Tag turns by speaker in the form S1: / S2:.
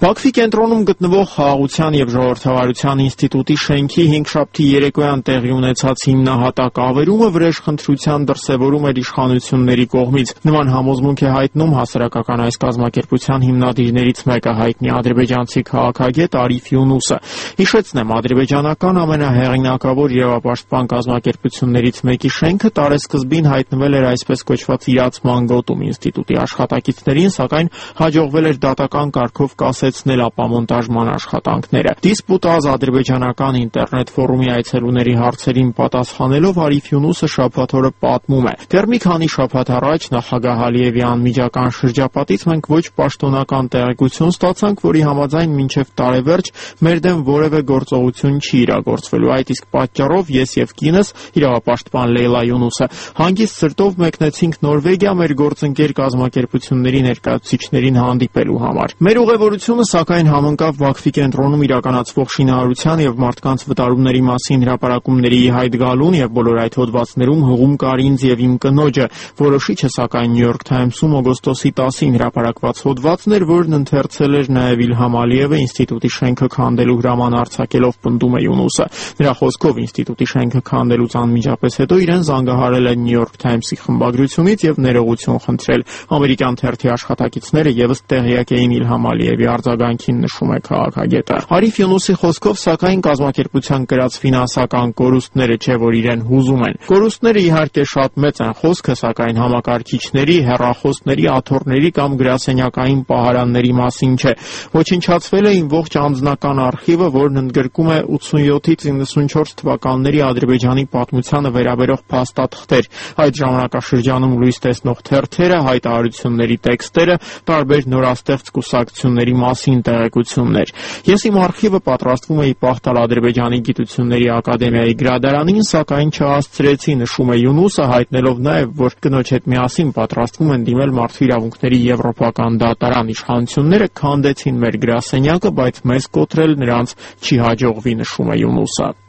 S1: Բաքվի կենտրոնում գտնվող Խաղաղության և ժողովրդավարության ինստիտուտի շենքի 5-շաբթի երեկոյան տեղի ունեցած հիմնահատակ ավերումը վրեժխնդրության դրսևորում էր իշխանությունների կողմից։ Նման համոզմունք է հայտնում հասարակական այս կազմակերպության հիմնադիրներից մեկը, հայտնի ադրբեջանցի քաղաքագետ Արիֆ Յունուսը։ Հիշեցնեմ, ադրբեջանական ամենահեղինակավոր իրավապաշտպան կազմակերպություններից մեկի շենքը տարեսկզբին հայտնվել էր այսպես կոչված իրացման գոտում ինստիտուտի աշխատակիցներին, սակայն հաջողվել էր դատական կարգով կասեցնել ապամոնտաժման աշխատանքները։ Դիսպուտազ ադրբեջանական ինտերնետ ֆորումի այցելուների հարցերին պատասխանելով Արիֆ Յունուսը շաբաթ օրը պատմում է. «Դեռ մի քանի շաբաթ առաջ նախագահ Ալիևի անմիջական շրջապատից մենք ոչ պաշտոնական տեղեկություն ստացանք, որի համաձայն մինչև տարեվերջ մեր դեմ որևէ գործողություն չի իրագործվելու։ Այդ իսկ պատճառով ես եւ կինս, իրավապաշտպան Լեյլա Յունուսը, հանգիստ սրտով մեկնեցինք Նորվեգիա մեր գործընկեր կազմակերպությունների ներկայացուցիչներին հանդիպելու համար։ Մեր ուղևորությունը, սակայն, համընկավ Բաքվի կենտրոնում իրականացվող շինարարության եւ մարդկանց վտարումների մասին հրապարակումների ի հայտ գալուն եւ բոլոր այդ հոդվածներում հղում կար ինձ եւ իմ կնոջը։ Որոշիչը, սակայն, Նյու Յորք Թայմսում օգոստոսի 10-ին հրապարակված հոդվածն էր, որն ընթերցել էր նաեւ Իլհամ Ալիևը ինստիտուտի շենքը քանդելու հրաման արձակելով, պնդում է Յունուսը։ Նրա խոսքով ինստիտուտի շենքը քանդելուց անմիջապես հետո իրեն զանգահարել է Նյու Յորք Թայմսի խմբագրությունից եւ ներողություն խնդրել։ Ամերիկյան թերթի աշխատակիցները եւս տեղյակ էին Իլհամ Ալիևի արձագանքին, նշում է քաղաքագետը։ Արիֆ Յունուսի խոսքով, սակայն, կազմակերպության կրած ֆինանսական կորուստները չէ, որ իրեն հուզում են։ Կորուստները իհարկե շատ մեծ են, խոսքը, սակայն, համակարգիչների, հեռախոսների, աթոռների կամ գրասենյակային պահարանների մասին չէ։ Ոչնչացվել է իմ ողջ անձնական արխիվը, որն ընդգրկում է 87-ից 94 թվականների Ադրբեջանի պատմությանը վերաբերող փաստաթղթեր, այդ ժամանակաշրջանում լույս տեսնող թերթերը, հայտարարությունների տեքստերը, տարբեր նորաստեղծ կուսակցությունների մասին տեղեկություններ։ Ես իմ արխիվը պատրաստվում էի պահտալ Ադրբեջանի գիտությունների ակադեմիայի գրադարանին, սակայն չհասցրեցի, նշում է Յունուսը, հայտնելով նաև, որ կնոջ հետ միասին պատրաստվում են դիմել մարդու իրավունքների եվրոպական դատարան։ Իշխանությունները քանդեցին մեր գրասենյակը, բայց մեզ կոտրել նրանց չի հաջողվի, նշում է Յունուսը։